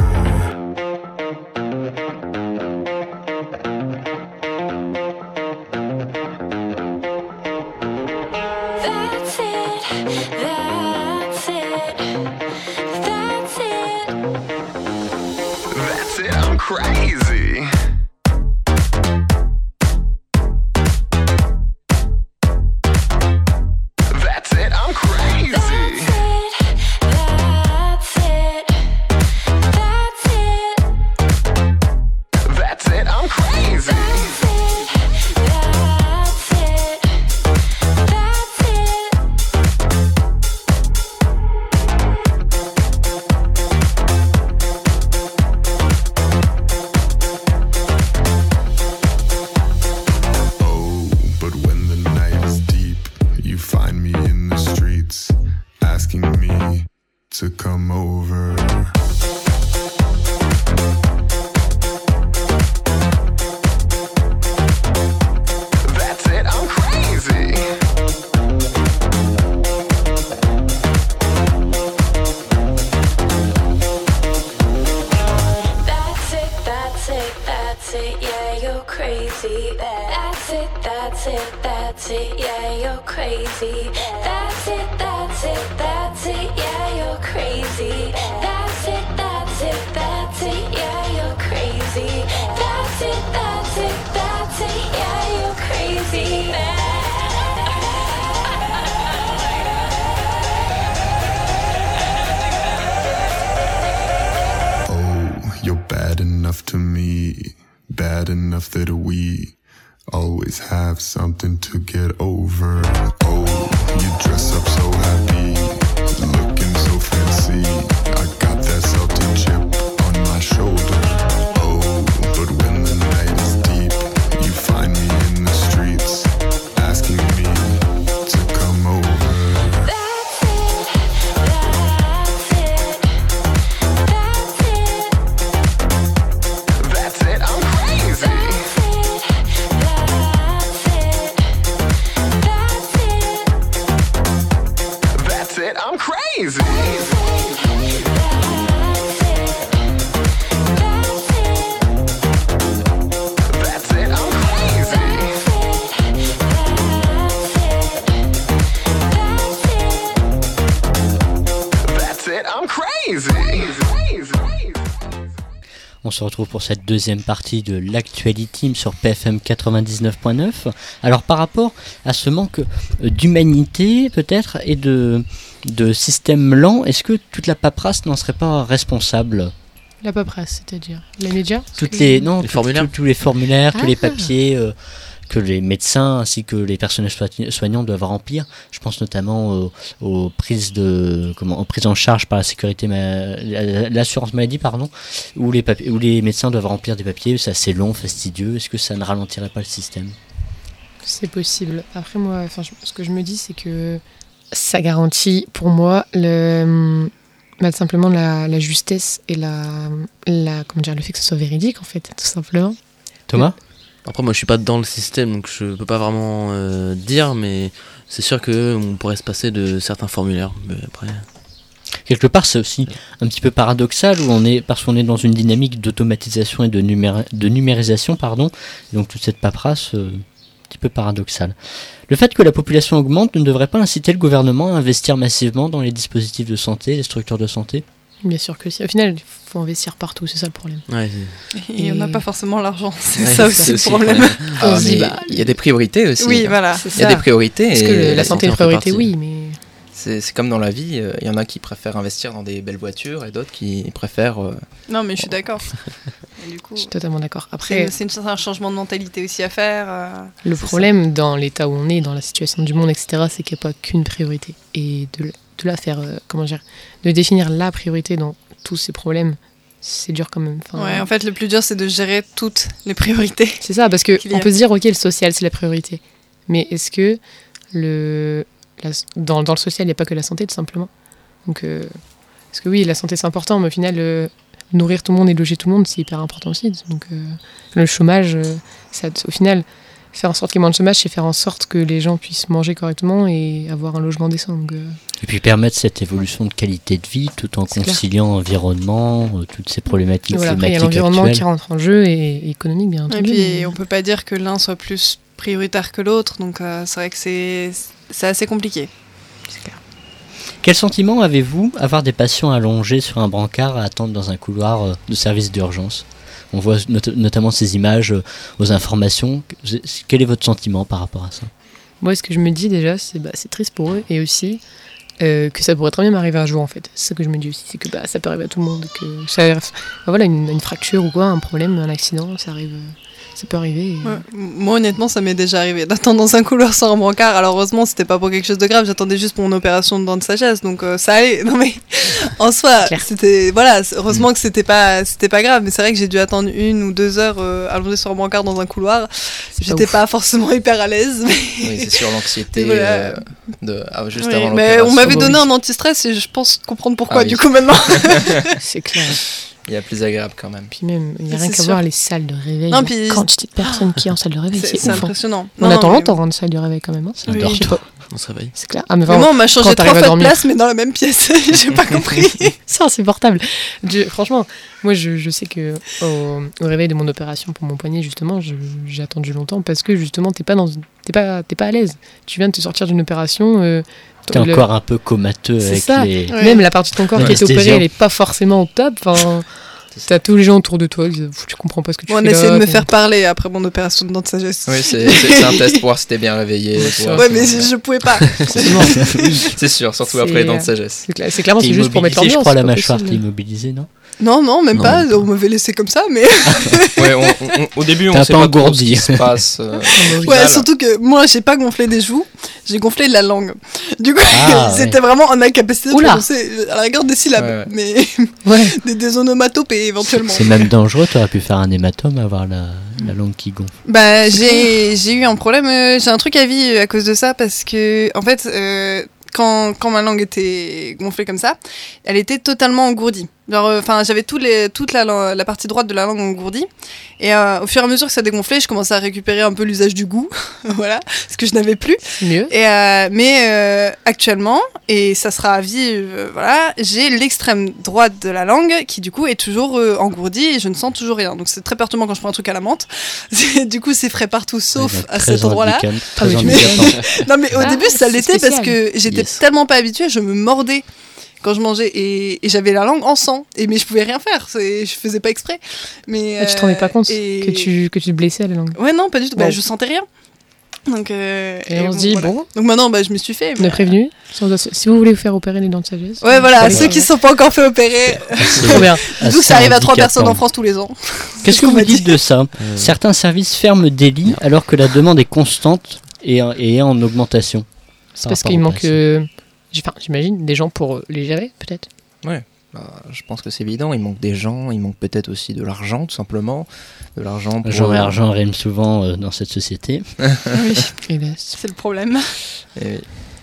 Speaker 2: That's it, that's it, that's it.
Speaker 9: That's it, I'm crazy. That's it, I'm crazy.
Speaker 2: That's it, that's it, that's it.
Speaker 9: That's it, I'm crazy.
Speaker 2: That's it, that's it, that's it. crazy. That's it, that's it, that's it, yeah, you're crazy. That's it, that's it, that's it, yeah, you're crazy. That's it, that's it, that's it, yeah, you're crazy. That's it, that's it, that's it, yeah, you're crazy.
Speaker 9: You're bad enough to me, bad enough that we always have something to get over. Oh, you dress up so happy, looking so fancy. I got that salty chip on my shoulder. Oh, but when the night is deep, you find me in the streets, asking me to come over.
Speaker 2: I'm crazy. That's it, I'm crazy. That's it, I'm crazy.
Speaker 1: On se retrouve pour cette deuxième partie de l'Actuality sur P F M quatre-vingt-dix-neuf point neuf. Alors par rapport à ce manque d'humanité peut-être et de, de système lent, est-ce que toute la paperasse n'en serait pas responsable ?
Speaker 4: La paperasse, c'est-à-dire les médias ?
Speaker 1: Toutes les, non,
Speaker 6: Les
Speaker 1: tout-
Speaker 6: formulaires.
Speaker 1: tout- tous les formulaires, tous
Speaker 4: Ah.
Speaker 1: les papiers euh, que les médecins ainsi que les personnels soign- soignants doivent remplir. Je pense notamment aux, aux prises de, comment, aux prises en charge par la sécurité, ma- la- l'assurance maladie, pardon, où les papiers, où les médecins doivent remplir des papiers. C'est assez long, fastidieux. Est-ce que ça ne ralentirait pas le système ?
Speaker 4: C'est possible. Après, moi, enfin, je- ce que je me dis, c'est que ça garantit pour moi le, bah, simplement la, la justesse et la, la, comment dire, le fait que ce soit véridique, en fait, tout simplement.
Speaker 1: Thomas ?
Speaker 6: Après, moi, je suis pas dans le système, donc je peux pas vraiment euh, dire, mais c'est sûr que on pourrait se passer de certains formulaires. Mais après,
Speaker 1: Quelque part, c'est aussi un petit peu paradoxal où on est, parce qu'on est dans une dynamique d'automatisation et de, numéri- de numérisation, pardon. Donc toute cette paperasse, euh, un petit peu paradoxale. Le fait que la population augmente ne devrait pas inciter le gouvernement à investir massivement dans les dispositifs de santé, les structures de santé ?
Speaker 4: Bien sûr que si. Au final, il faut investir partout, c'est ça le problème.
Speaker 6: ouais,
Speaker 5: Et on n'a
Speaker 4: Et-
Speaker 5: pas forcément l'argent, c'est
Speaker 6: Ouais,
Speaker 5: ça
Speaker 6: c'est
Speaker 5: aussi le
Speaker 6: aussi le
Speaker 5: problème.
Speaker 10: Ah,
Speaker 4: On se
Speaker 10: mais
Speaker 4: dit, bah,
Speaker 10: il y a des priorités aussi.
Speaker 5: Oui, voilà.
Speaker 4: C'est
Speaker 10: Il y a
Speaker 4: ça.
Speaker 10: des priorités.
Speaker 4: Parce
Speaker 10: et
Speaker 4: que le- la
Speaker 6: la
Speaker 4: santé est une
Speaker 6: santé en fait
Speaker 4: priorité,
Speaker 6: partie.
Speaker 4: oui, mais
Speaker 10: C'est c'est comme dans la vie, euh, il y en a qui préfèrent investir dans des belles voitures et d'autres qui préfèrent... euh,
Speaker 5: Non, mais je suis d'accord. Et Du coup,
Speaker 4: je suis totalement d'accord.
Speaker 5: c'est
Speaker 4: Après,
Speaker 5: c'est une- c'est un changement de mentalité aussi à faire. euh,
Speaker 4: le
Speaker 5: c'est
Speaker 4: problème dans l'état où on est, dans la situation du monde, et cetera, c'est qu'il n'y a pas qu'une priorité. Et de, la- de la faire, euh, comment dire, de définir la priorité dans tous ces problèmes, c'est dur quand même. Enfin,
Speaker 5: Ouais, en fait, le plus dur, c'est de gérer toutes les priorités.
Speaker 4: C'est ça, parce que
Speaker 5: qu'il y a.
Speaker 4: on peut se dire, ok, le social, c'est la priorité. Mais est-ce que le, la- dans, dans le social, il n'y a pas que la santé, tout simplement. Donc, euh, parce que oui, la santé, c'est important, mais au final, euh, nourrir tout le monde et loger tout le monde, c'est hyper important aussi. Donc, euh, le chômage, euh, ça, au final, faire en sorte qu'il y ait moins de chômage, c'est faire en sorte que les gens puissent manger correctement et avoir un logement décent. Donc, euh,
Speaker 1: Et puis permettre cette évolution de qualité de vie tout en
Speaker 4: C'est clair.
Speaker 1: conciliant environnement, euh, toutes ces problématiques
Speaker 4: voilà, après, il y a
Speaker 1: climatiques
Speaker 4: l'environnement
Speaker 1: actuelles.
Speaker 4: qui rentre en jeu et, et économique, bien
Speaker 5: Et
Speaker 4: entendu.
Speaker 5: puis,
Speaker 4: mais-
Speaker 5: on peut pas dire que l'un soit plus prioritaire que l'autre, donc euh, c'est vrai que c'est c'est assez compliqué.
Speaker 1: Quel sentiment avez-vous avoir des patients allongés sur un brancard à attendre dans un couloir euh, de service d'urgence ? On voit not- notamment ces images euh, aux informations. Quel est votre sentiment par rapport à ça ?
Speaker 4: Moi, ce que je me dis déjà, c'est bah, c'est triste pour eux et aussi euh, que ça pourrait très bien m'arriver un jour en fait. C'est ça que je me dis aussi, c'est que bah, ça peut arriver à tout le monde. Que ça, bah, voilà, une, une fracture ou quoi, un problème, un accident, ça arrive, euh, ça peut arriver. et-
Speaker 5: Ouais. Moi, honnêtement, ça m'est déjà arrivé d'attendre dans un couloir sans un brancard. Alors, heureusement, c'était pas pour quelque chose de grave. J'attendais juste pour mon opération de dents de sagesse, donc euh, ça allait. Non, mais en soi,
Speaker 4: C'est clair.
Speaker 5: c'était. Voilà, c'est- heureusement que c'était pas, c'était pas grave. Mais c'est vrai que j'ai dû attendre une ou deux heures euh, allongée sur un brancard dans un couloir.
Speaker 4: C'est pas
Speaker 5: J'étais
Speaker 4: ouf.
Speaker 5: pas forcément hyper à l'aise. Mais,
Speaker 10: Oui, c'est sur l'anxiété
Speaker 5: Voilà.
Speaker 10: euh, de, ah, juste
Speaker 5: Oui,
Speaker 10: avant
Speaker 5: mais
Speaker 10: l'opération.
Speaker 5: on m'avait
Speaker 4: bah
Speaker 5: donné
Speaker 4: oui.
Speaker 5: un anti-stress et je pense comprendre pourquoi
Speaker 10: Ah oui.
Speaker 5: du coup maintenant.
Speaker 4: C'est clair.
Speaker 10: Il y a plus agréable quand même.
Speaker 4: Puis même, il n'y a
Speaker 5: C'est
Speaker 4: rien qu'à
Speaker 5: sûr.
Speaker 4: voir les salles de réveil.
Speaker 5: Non,
Speaker 4: la
Speaker 5: puis-
Speaker 4: quantité de personnes qui est en salle de réveil,
Speaker 5: C'est
Speaker 4: c'est
Speaker 5: c'est
Speaker 4: ouf. hein.
Speaker 5: impressionnant.
Speaker 4: On
Speaker 5: Non,
Speaker 4: attend
Speaker 5: non, mais-
Speaker 4: longtemps dans une salle de réveil quand même. Hein.
Speaker 1: Un
Speaker 5: Oui.
Speaker 1: dortoir.
Speaker 4: Je sais pas.
Speaker 6: On se réveille.
Speaker 4: C'est clair. Ah, mais
Speaker 5: Mais moi, on m'a changé
Speaker 4: quand
Speaker 5: trois
Speaker 4: t'arrives à
Speaker 5: fois de
Speaker 4: dormir.
Speaker 5: place, mais dans la même pièce. J'ai pas compris.
Speaker 4: C'est insupportable. Je- franchement, moi, je, je sais que au, au réveil de mon opération pour mon poignet, justement, je- j'ai attendu longtemps parce que justement, t'es pas dans, t'es pas, t'es pas à l'aise. Tu viens de te sortir d'une opération. Euh,
Speaker 1: T'es
Speaker 4: le-
Speaker 1: encore un peu comateux
Speaker 4: C'est
Speaker 1: avec
Speaker 4: ça.
Speaker 1: les.
Speaker 5: Ouais.
Speaker 4: Même la partie de ton corps
Speaker 1: Ouais.
Speaker 4: qui est opérée,
Speaker 1: Anesthésiant.
Speaker 4: elle est pas forcément au top. Enfin, t'as tous les gens autour de toi qui disent tu comprends pas ce que tu
Speaker 5: Bon, on
Speaker 4: fais
Speaker 5: essaie
Speaker 4: là.
Speaker 5: de me
Speaker 4: Enfin,
Speaker 5: faire parler après mon opération de dents de sagesse.
Speaker 10: Oui, c'est c'est- c'est un test pour voir si t'es bien réveillé.
Speaker 4: Ouais,
Speaker 10: pour
Speaker 4: c'est
Speaker 10: voir
Speaker 5: Ouais,
Speaker 10: si-
Speaker 5: mais je, je pouvais pas.
Speaker 4: forcément.
Speaker 10: C'est sûr, surtout
Speaker 4: C'est-
Speaker 10: après les dents de sagesse.
Speaker 4: C'est cla- c'est clairement,
Speaker 1: T'es
Speaker 4: c'est juste pour mettre
Speaker 1: immobilisé, je
Speaker 4: l'ambiance.
Speaker 1: crois, la
Speaker 4: c'est pas
Speaker 1: mâchoire, t'es
Speaker 4: possible.
Speaker 1: immobilisé, non
Speaker 5: Non, non, même
Speaker 1: Non,
Speaker 5: pas.
Speaker 1: même pas.
Speaker 5: On m'avait laissé comme ça, mais.
Speaker 10: Ouais, on- on- on- au début, on
Speaker 1: T'as
Speaker 10: sait
Speaker 1: pas
Speaker 10: pas trop ce
Speaker 1: engourdi.
Speaker 10: qui se passe. euh, au
Speaker 5: Ouais,
Speaker 10: final.
Speaker 5: surtout que moi, j'ai pas gonflé des joues, j'ai gonflé de la langue. Du coup,
Speaker 1: Ah,
Speaker 5: c'était
Speaker 1: ouais.
Speaker 5: vraiment en incapacité de
Speaker 4: Oula.
Speaker 5: prononcer à la rigueur des syllabes,
Speaker 10: Ouais, ouais.
Speaker 5: mais
Speaker 4: Ouais.
Speaker 5: des, des onomatopées éventuellement.
Speaker 1: C'est même dangereux, t'aurais pu faire un hématome, avoir la, la langue qui gonfle.
Speaker 5: Bah, j'ai j'ai eu un problème, euh, j'ai un truc à vie euh, à cause de ça parce que, en fait, euh, quand, quand ma langue était gonflée comme ça, elle était totalement engourdie. Enfin, j'avais tous les, toute la, la partie droite de la langue engourdie. Et euh, au fur et à mesure que ça dégonflait, je commençais à récupérer un peu l'usage du goût, voilà, ce que je n'avais plus.
Speaker 4: C'est mieux.
Speaker 5: Et euh, mais euh, actuellement, et ça sera à vie, euh, voilà, j'ai l'extrême droite de la langue qui du coup est toujours euh, engourdie et je ne sens toujours rien. Donc c'est très perturbant quand je prends un truc à la menthe. C'est- du coup, c'est frais partout sauf
Speaker 1: Ouais, donc
Speaker 5: à
Speaker 1: très
Speaker 5: cet endroit-là.
Speaker 1: handicap-
Speaker 4: Ah,
Speaker 1: Très
Speaker 4: mais tu
Speaker 1: handicapant.
Speaker 5: Non mais au
Speaker 4: Ah,
Speaker 5: début ça
Speaker 4: c'est
Speaker 5: l'était parce
Speaker 4: spécial.
Speaker 5: que j'étais
Speaker 1: Yes.
Speaker 5: tellement pas habituée, je me mordais quand je mangeais et, et j'avais la langue en sang et mais je pouvais rien faire, c'est- je faisais pas exprès. Mais
Speaker 4: Ah, tu te rendais pas compte
Speaker 5: et-
Speaker 4: que tu que tu te blessais à la langue.
Speaker 5: Ouais non pas du tout, bah,
Speaker 4: Bon.
Speaker 5: je sentais rien. Donc euh,
Speaker 4: Et on se dit
Speaker 5: voilà.
Speaker 4: bon,
Speaker 5: Donc maintenant bah, je me suis fait.
Speaker 4: on
Speaker 5: mais-
Speaker 4: est prévenu. Si vous voulez vous faire opérer les dents de sagesse.
Speaker 5: Ouais voilà,
Speaker 4: allez.
Speaker 5: ceux qui se sont pas encore fait opérer.
Speaker 4: Trop bien.
Speaker 5: D'où
Speaker 1: Assez
Speaker 5: ça arrive à trois personnes en
Speaker 1: handicapant.
Speaker 5: France tous les ans.
Speaker 1: Qu'est-ce que
Speaker 5: qu'on
Speaker 1: vous
Speaker 5: m'a
Speaker 1: dites
Speaker 5: dit.
Speaker 1: de ça
Speaker 6: Euh,
Speaker 1: Certains services ferment des lits alors que la demande est constante et, et est en augmentation.
Speaker 4: C'est
Speaker 1: Par
Speaker 4: parce
Speaker 1: rapport
Speaker 4: qu'il
Speaker 1: au
Speaker 4: manque,
Speaker 1: passé.
Speaker 4: euh, j'- enfin, j'imagine, des gens pour euh, les gérer, peut-être.
Speaker 10: Bah, je pense que c'est évident, il manque des gens, il manque peut-être aussi de l'argent, tout simplement. De l'argent pour...
Speaker 1: Genre et argent rime souvent euh, dans cette société.
Speaker 5: Oui,
Speaker 4: Hélas.
Speaker 5: c'est le problème.
Speaker 10: Et-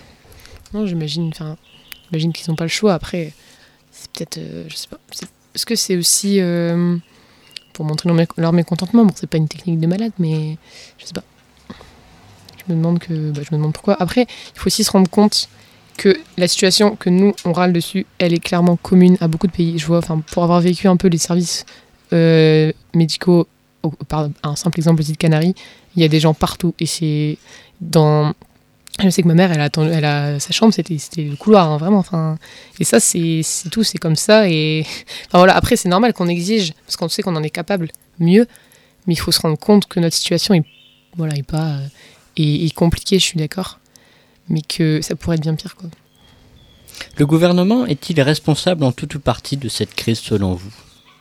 Speaker 4: Non, j'imagine, enfin, j'imagine qu'ils n'ont pas le choix. Après, c'est peut-être, euh, je sais pas. c'est- Est-ce que c'est aussi euh, pour montrer leur, mé- leur mécontentement? Bon, c'est pas une technique de malade, mais je sais pas. Je me demande que, bah, je me demande pourquoi. Après, il faut aussi se rendre compte que la situation que nous on râle dessus, elle est clairement commune à beaucoup de pays. Je vois, enfin, pour avoir vécu un peu les services euh, médicaux, au- par un simple exemple aux îles Canaries, il y a des gens partout et c'est dans. Je sais que ma mère, elle a, attendu, elle a sa chambre, c'était, c'était le couloir, hein, vraiment. Enfin, et ça, c'est, c'est tout, c'est comme ça. Et enfin, voilà. Après, c'est normal qu'on exige parce qu'on sait qu'on en est capable mieux, mais il faut se rendre compte que notre situation est, voilà, est pas euh, est, est compliquée. Je suis d'accord, mais que ça pourrait être bien pire, quoi.
Speaker 1: Le gouvernement est-il responsable en tout ou partie de cette crise selon vous?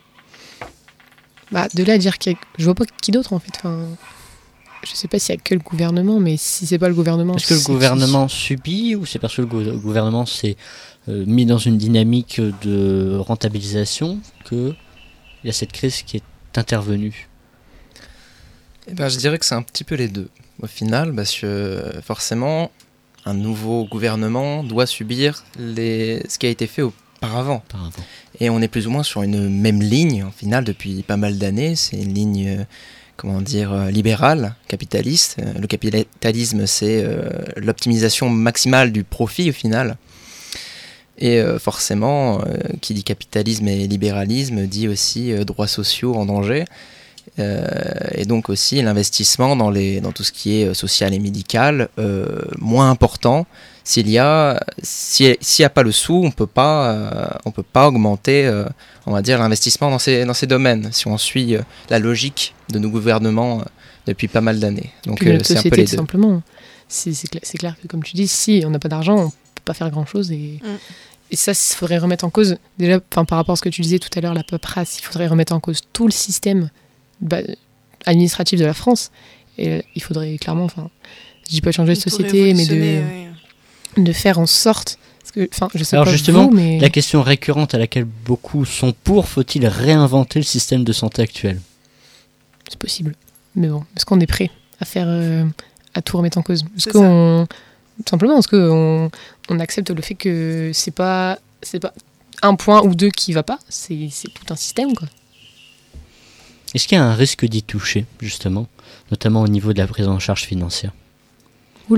Speaker 4: Bah, de là à dire qu'il y a... je vois pas qui d'autre en fait. Enfin, je sais pas s'il y a que le gouvernement, mais si c'est pas le gouvernement,
Speaker 1: Est-ce que le
Speaker 4: c'est qui
Speaker 1: gouvernement subit ou c'est parce que le gou- gouvernement s'est euh, mis dans une dynamique de rentabilisation qu'il y a cette crise qui est intervenue?
Speaker 10: Eh ben, je dirais que c'est un petit peu les deux, au final, parce que euh, forcément, un nouveau gouvernement doit subir les... ce qui a été fait auparavant.
Speaker 1: Auparavant.
Speaker 10: Et on est plus ou moins sur une même ligne, au final, depuis pas mal d'années. C'est une ligne, euh, comment dire, euh, libérale, capitaliste. Euh, Le capitalisme, c'est euh, l'optimisation maximale du profit, au final. Et euh, forcément, euh, qui dit capitalisme et libéralisme dit aussi euh, droits sociaux en danger. Euh, et donc aussi l'investissement dans, les, dans tout ce qui est euh, social et médical, euh, moins important. S'il y a, si, s'il y a pas le sou, on peut pas, euh, on peut pas augmenter, euh, on va dire, l'investissement dans ces, dans ces domaines, si on suit euh, la logique de nos gouvernements euh, depuis pas mal d'années. Donc
Speaker 4: Puis
Speaker 10: euh,
Speaker 4: notre
Speaker 10: c'est un peu
Speaker 4: société,
Speaker 10: les
Speaker 4: tout
Speaker 10: deux.
Speaker 4: simplement. C'est, c'est, cla- c'est clair que, comme tu dis, si on n'a pas d'argent, on peut pas faire grand-chose. Et,
Speaker 5: Mm.
Speaker 4: et ça, il faudrait remettre en cause, déjà, par rapport à ce que tu disais tout à l'heure, la paperasse, il faudrait remettre en cause tout le système bah, administratif de la France. Et euh, il faudrait clairement, enfin, je dis pas changer de
Speaker 5: Il faut
Speaker 4: société, mais de,
Speaker 5: révolutionner, ouais.
Speaker 4: de faire en sorte. Parce que, enfin, je sais
Speaker 1: Alors
Speaker 4: pas
Speaker 1: justement,
Speaker 4: vous, mais
Speaker 1: La question récurrente à laquelle beaucoup sont pour, faut-il réinventer le système de santé actuel?
Speaker 4: c'est possible. Mais bon, est-ce qu'on est prêt à faire, euh, à tout remettre en cause? Est-ce
Speaker 5: C'est
Speaker 4: qu'on, tout simplement, est-ce qu'on on accepte le fait que c'est pas, c'est pas un point ou deux qui va pas, c'est, c'est tout un système, quoi.
Speaker 1: Est-ce qu'il y a un risque d'y toucher, justement, notamment au niveau de la prise en charge financière?
Speaker 4: Oula.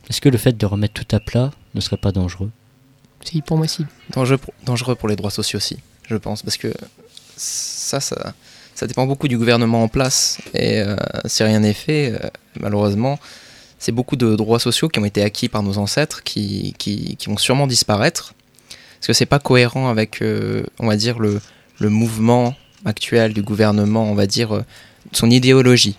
Speaker 1: Est-ce que le fait de remettre tout à plat ne serait pas dangereux ?
Speaker 4: Si, pour moi, si.
Speaker 10: Dangereux pour, dangereux pour les droits sociaux aussi, je pense, parce que ça, ça, ça dépend beaucoup du gouvernement en place. Et euh, si rien n'est fait, euh, malheureusement, c'est beaucoup de droits sociaux qui ont été acquis par nos ancêtres qui, qui, qui vont sûrement disparaître. Parce que c'est pas cohérent avec, euh, on va dire, le, le mouvement actuel du gouvernement, on va dire, euh, son idéologie.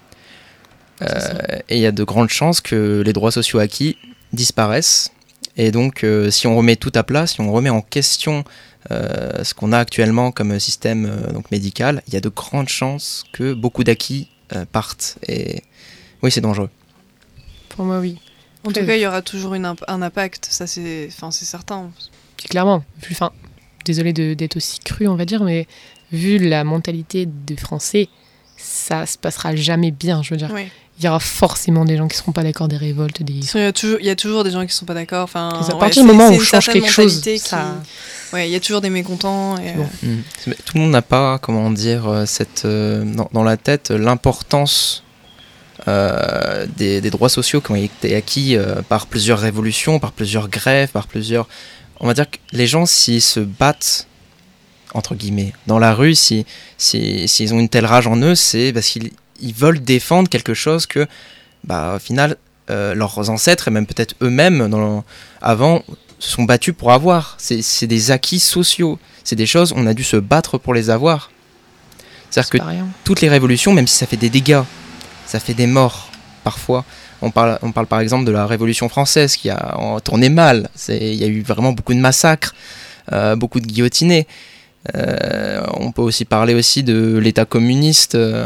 Speaker 10: Euh, et il y a de grandes chances que les droits sociaux acquis disparaissent. Et donc, euh, si on remet tout à plat, si on remet en question euh, ce qu'on a actuellement comme système euh, donc médical, il y a de grandes chances que beaucoup d'acquis euh, partent. Et oui, c'est dangereux.
Speaker 4: Pour moi, oui.
Speaker 5: En tout cas, il y aura toujours une imp- un impact, ça c'est, enfin, c'est certain.
Speaker 4: Clairement. Enfin, désolé de, d'être aussi cru, on va dire, mais vu la mentalité des Français, ça se passera jamais bien, je veux dire.
Speaker 5: Oui.
Speaker 4: Il y aura forcément des gens qui ne seront pas d'accord, des révoltes, des...
Speaker 5: Il y a toujours, il y a toujours des gens qui ne sont pas d'accord. Enfin,
Speaker 4: à
Speaker 5: ouais,
Speaker 4: partir du moment où on change quelque chose,
Speaker 5: qui...
Speaker 4: ça...
Speaker 5: ouais, il y a toujours des mécontents. Et,
Speaker 4: bon.
Speaker 5: euh...
Speaker 10: mmh. Tout le monde n'a pas, comment dire, cette, euh, dans, dans la tête l'importance euh, des, des droits sociaux qui ont été acquis euh, par plusieurs révolutions, par plusieurs grèves, par plusieurs... On va dire que les gens, s'ils se battent, entre guillemets, dans la rue, si, si, s'ils ont une telle rage en eux, c'est parce qu'ils ils veulent défendre quelque chose que, bah, au final, euh, leurs ancêtres, et même peut-être eux-mêmes, dans, avant, se sont battus pour avoir. C'est, c'est des acquis sociaux. C'est des choses, on a dû se battre pour les avoir. C'est-à-dire
Speaker 4: c'est
Speaker 10: que
Speaker 4: rien.
Speaker 10: Toutes les révolutions, même si ça fait des dégâts, ça fait des morts, parfois. On parle, on parle par exemple de la Révolution française qui a tourné mal. Il y a eu vraiment beaucoup de massacres, euh, beaucoup de guillotinés. Euh, on peut aussi parler aussi de l'État communiste euh,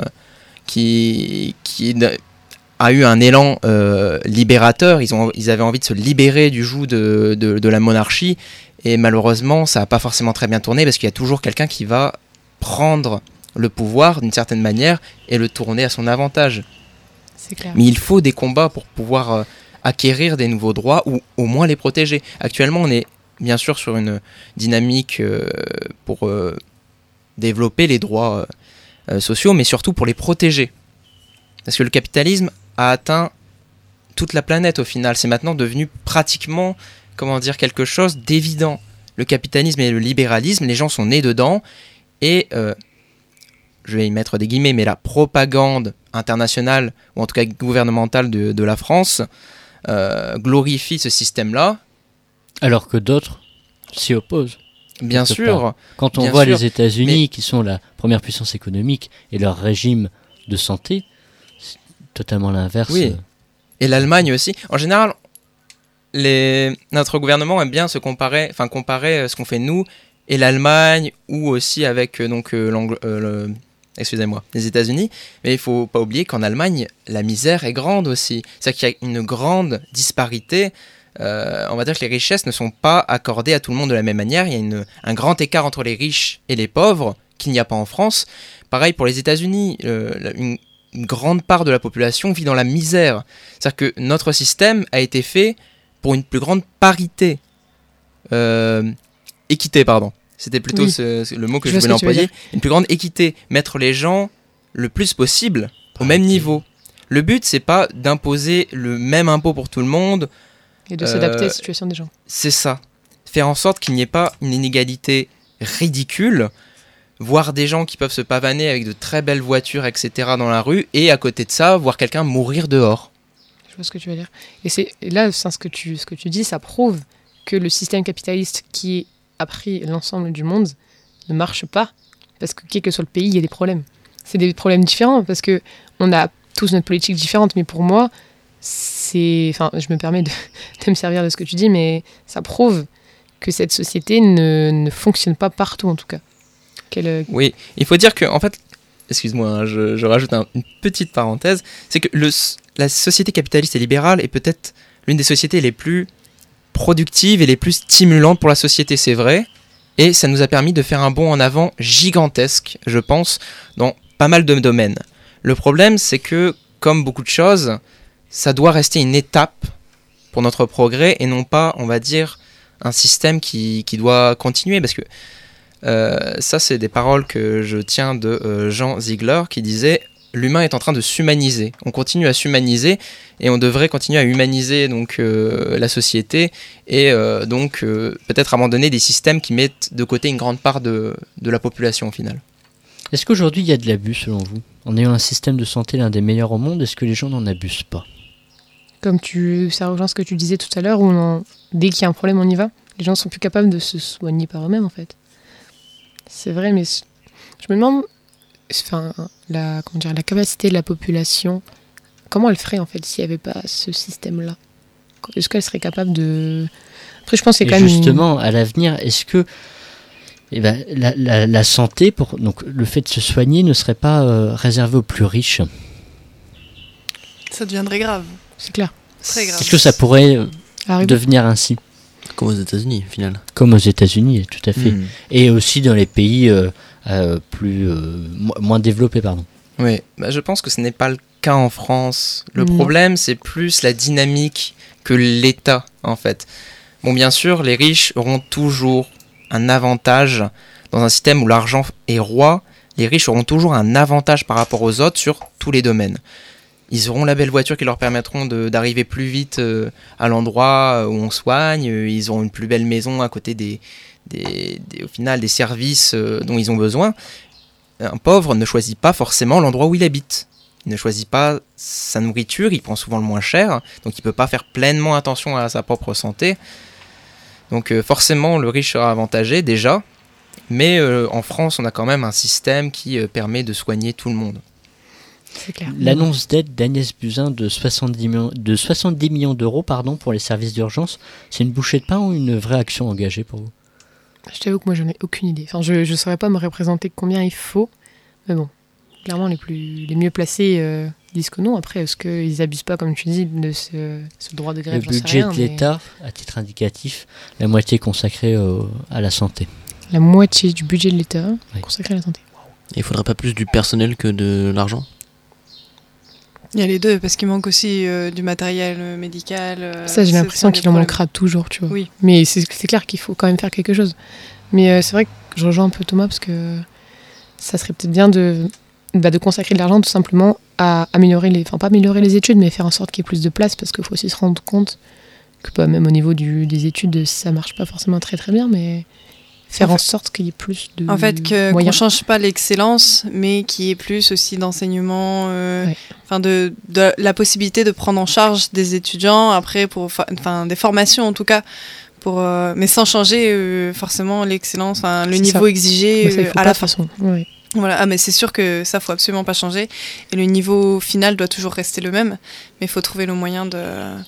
Speaker 10: qui, qui a eu un élan euh, libérateur. Ils, ont, ils avaient envie de se libérer du joug de, de, de la monarchie. Et malheureusement, ça n'a pas forcément très bien tourné parce qu'il y a toujours quelqu'un qui va prendre le pouvoir d'une certaine manière et le tourner à son avantage.
Speaker 4: C'est clair.
Speaker 10: Mais il faut des combats pour pouvoir euh, acquérir des nouveaux droits ou au moins les protéger. Actuellement, on est bien sûr sur une dynamique euh, pour euh, développer les droits euh, sociaux, mais surtout pour les protéger. Parce que le capitalisme a atteint toute la planète au final. C'est maintenant devenu pratiquement, comment dire, quelque chose d'évident. Le capitalisme et le libéralisme, les gens sont nés dedans et... Euh, je vais y mettre des guillemets, mais la propagande internationale, ou en tout cas gouvernementale de, de la France, euh, glorifie ce système-là.
Speaker 1: Alors que d'autres s'y opposent.
Speaker 10: Bien sûr.
Speaker 1: Part. Quand on
Speaker 10: bien
Speaker 1: voit
Speaker 10: sûr,
Speaker 1: les États-Unis,
Speaker 10: mais...
Speaker 1: qui sont la première puissance économique, et leur régime de santé, c'est totalement l'inverse.
Speaker 10: Oui, et l'Allemagne aussi. En général, les... notre gouvernement aime bien se comparer, enfin comparer ce qu'on fait nous, et l'Allemagne, ou aussi avec donc, euh, l'Angl... Euh, le... excusez-moi, les États-Unis, mais il ne faut pas oublier qu'en Allemagne, la misère est grande aussi. C'est-à-dire qu'il y a une grande disparité. Euh, on va dire que les richesses ne sont pas accordées à tout le monde de la même manière. Il y a une, un grand écart entre les riches et les pauvres qu'il n'y a pas en France. Pareil pour les États-Unis, euh, une, une grande part de la population vit dans la misère. C'est-à-dire que notre système a été fait pour une plus grande parité. Euh, équité, pardon. C'était plutôt oui. ce, ce, le mot que je, je voulais employer. Une plus grande équité. Mettre les gens le plus possible au même niveau. Le but, c'est pas d'imposer le même impôt pour tout le monde.
Speaker 4: Et de euh, s'adapter à la situation des gens.
Speaker 10: C'est ça. Faire en sorte qu'il n'y ait pas une inégalité ridicule. Voir des gens qui peuvent se pavaner avec de très belles voitures, et cetera dans la rue. Et à côté de ça, voir quelqu'un mourir dehors.
Speaker 4: Je vois ce que tu veux dire. Et, c'est, et là, ce que, tu, ce que tu dis, ça prouve que le système capitaliste qui a pris l'ensemble du monde ne marche pas, parce que quel que soit le pays, il y a des problèmes. C'est des problèmes différents, parce que on a tous notre politique différente, mais pour moi, c'est... Enfin, je me permets de, de me servir de ce que tu dis, mais ça prouve que cette société ne, ne fonctionne pas partout, en tout cas. Quelle...
Speaker 10: Oui, il faut dire que, en fait, excuse-moi, hein, je, je rajoute un, une petite parenthèse, c'est que le, la société capitaliste et libérale est peut-être l'une des sociétés les plus productives et les plus stimulantes pour la société, c'est vrai, et ça nous a permis de faire un bond en avant gigantesque, je pense, dans pas mal de domaines. Le problème, c'est que, comme beaucoup de choses, ça doit rester une étape pour notre progrès et non pas, on va dire, un système qui, qui doit continuer, parce que euh, ça, c'est des paroles que je tiens de euh, Jean Ziegler, qui disait l'humain est en train de s'humaniser. On continue à s'humaniser et on devrait continuer à humaniser donc, euh, la société et euh, donc euh, peut-être abandonner des systèmes qui mettent de côté une grande part de, de la population au final.
Speaker 1: Est-ce qu'aujourd'hui il y a de l'abus selon vous ? En ayant un système de santé l'un des meilleurs au monde, est-ce que les gens n'en abusent pas ?
Speaker 4: Comme tu, ça rejoint ce que tu disais tout à l'heure, où on, dès qu'il y a un problème, on y va. Les gens sont plus capables de se soigner par eux-mêmes, en fait. C'est vrai, mais je me demande, enfin, la, comment dire, la capacité de la population, comment elle ferait, en fait, s'il n'y avait pas ce système-là ? Est-ce qu'elle serait capable de... Après, je pense que c'est
Speaker 1: Et
Speaker 4: quand même...
Speaker 1: justement, une... à l'avenir, est-ce que eh ben, la, la, la santé, pour, donc, le fait de se soigner, ne serait pas euh, réservé aux plus riches ?
Speaker 5: Ça deviendrait grave.
Speaker 4: C'est clair.
Speaker 5: Très grave.
Speaker 1: Est-ce que ça pourrait euh,
Speaker 4: Arrive.
Speaker 1: devenir ainsi ?
Speaker 6: Comme aux États-Unis, au final.
Speaker 1: Comme aux États-Unis, tout à fait.
Speaker 10: Mmh.
Speaker 1: Et aussi dans les pays euh, euh, plus, euh, mo- moins développés, pardon.
Speaker 10: Oui, bah, je pense que ce n'est pas le cas en France. Le
Speaker 4: Non.
Speaker 10: problème, c'est plus la dynamique que l'État, en fait. Bon, bien sûr, les riches auront toujours un avantage dans un système où l'argent est roi. Les riches auront toujours un avantage par rapport aux autres sur tous les domaines. Ils auront la belle voiture qui leur permettront de, d'arriver plus vite euh, à l'endroit où on soigne. Euh, ils auront une plus belle maison à côté des, des, des au final, des services euh, dont ils ont besoin. Un pauvre ne choisit pas forcément l'endroit où il habite. Il ne choisit pas sa nourriture, il prend souvent le moins cher, donc il ne peut pas faire pleinement attention à sa propre santé. Donc euh, forcément, le riche sera avantagé déjà, mais euh, en France, on a quand même un système qui euh, permet de soigner tout le monde.
Speaker 4: C'est clair.
Speaker 1: L'annonce d'aide d'Agnès Buzyn de soixante-dix millions, de soixante-dix millions d'euros pardon, pour les services d'urgence, c'est une bouchée de pain ou une vraie action engagée pour vous ?
Speaker 4: Je t'avoue que moi, j'en ai aucune idée. Enfin, je ne saurais pas me représenter combien il faut, mais bon, clairement, les, plus, les mieux placés euh, disent que non. Après, est-ce qu'ils n'abusent pas, comme tu dis, de ce, ce droit de grève ?
Speaker 1: Le
Speaker 4: J'en sais
Speaker 1: budget
Speaker 4: rien,
Speaker 1: de
Speaker 4: mais
Speaker 1: l'État, à titre indicatif, la moitié consacrée au- à la santé.
Speaker 4: La moitié du budget de l'État
Speaker 1: Oui.
Speaker 4: consacré à la santé.
Speaker 6: Et il faudrait pas plus du personnel que de l'argent ?
Speaker 5: Il y a les deux, parce qu'il manque aussi euh, du matériel euh, médical. euh,
Speaker 4: Ça, j'ai
Speaker 5: ce
Speaker 4: l'impression
Speaker 5: sont des
Speaker 4: qu'il en
Speaker 5: problèmes.
Speaker 4: manquera toujours, tu vois.
Speaker 5: Oui.
Speaker 4: Mais c'est, c'est clair qu'il faut quand même faire quelque chose. Mais euh, c'est vrai que je rejoins un peu Thomas, parce que ça serait peut-être bien de, bah, de consacrer de l'argent tout simplement à améliorer les... Enfin, pas améliorer les études, mais faire en sorte qu'il y ait plus de place, parce qu'il faut aussi se rendre compte que bah, même au niveau du, des études, ça marche pas forcément très très bien, mais faire
Speaker 5: En
Speaker 4: en,
Speaker 5: fait-
Speaker 4: sorte qu'il y ait plus de
Speaker 5: En fait, que, qu'on
Speaker 4: moyens.
Speaker 5: change pas l'excellence, mais qu'il y ait plus aussi d'enseignement, euh,
Speaker 4: Ouais.
Speaker 5: enfin de, de la possibilité de prendre en charge des étudiants, après, pour, fa- enfin des formations en tout cas, pour, euh, mais sans changer euh, forcément l'excellence, enfin le
Speaker 4: C'est
Speaker 5: niveau
Speaker 4: ça.
Speaker 5: exigé
Speaker 4: Bah, ça, il
Speaker 5: euh,
Speaker 4: faut
Speaker 5: à
Speaker 4: pas,
Speaker 5: la
Speaker 4: de
Speaker 5: fin.
Speaker 4: toute façon. Ouais.
Speaker 5: Voilà, ah, mais c'est sûr que ça, faut absolument pas changer. Et le niveau final doit toujours rester le même, mais il faut trouver le moyen de,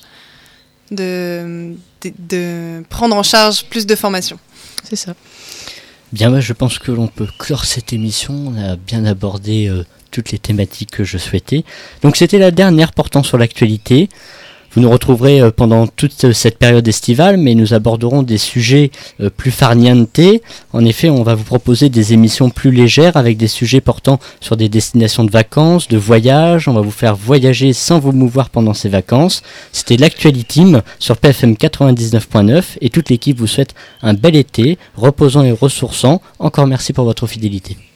Speaker 5: de, de, de prendre en charge plus de formations.
Speaker 4: C'est ça.
Speaker 1: Bien, bah, je pense que l'on peut clore cette émission. On a bien abordé euh, toutes les thématiques que je souhaitais. Donc c'était la dernière portant sur l'actualité. Vous nous retrouverez euh, pendant toute euh, cette période estivale, mais nous aborderons des sujets euh, plus farniente. En effet, on va vous proposer des émissions plus légères avec des sujets portant sur des destinations de vacances, de voyages. On va vous faire voyager sans vous mouvoir pendant ces vacances. C'était l'Actualiteam sur P F M quatre-vingt-dix-neuf point neuf et toute l'équipe vous souhaite un bel été, reposant et ressourçant. Encore merci pour votre fidélité.